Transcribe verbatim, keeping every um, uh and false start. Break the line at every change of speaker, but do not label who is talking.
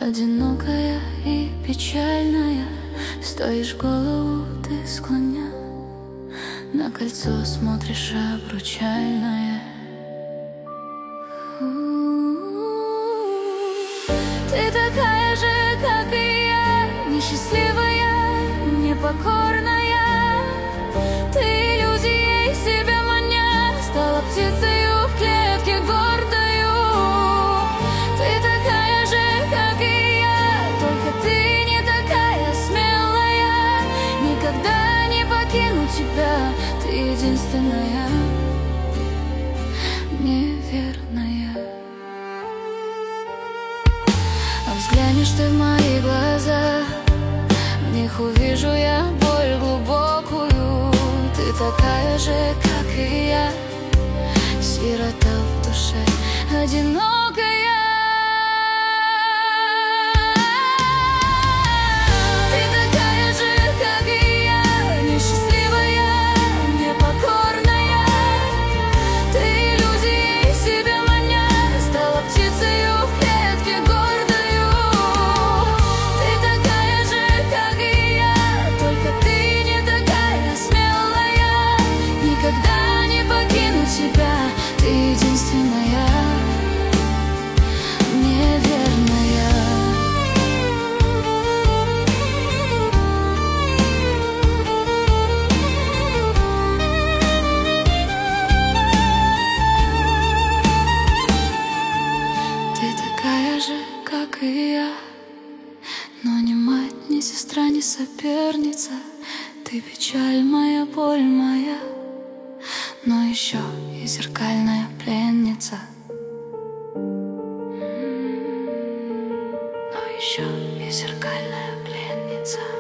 одинокая и печальная, стоишь, голову ты склоня, на кольцо смотришь обручальное. Ты такая же, как и я, несчастливая, непокорная. Ты иллюзией себя маня стала птицею в клетке гордою. Ты такая же, как и я, только ты не такая смелая. Никогда не покину тебя, ты единственная, неверная. А взглянешь ты в мои глаза, в них увижу я боль глубокую. Ты такая же, как и я, сирота в душе, одинокая. Ты такая же, как и я, несчастливая, непокорная. Ты иллюзией себя маня стала птицею в клетке гордою. Ты такая же, как и я, только ты не такая смелая. Никогда не покину тебя, ты единственная, неверная. Ты такая же, как и я, но не мать, не сестра, не соперница. Ты печаль моя, боль моя, но еще и зеркальная пленница. Но еще и зеркальная пленница.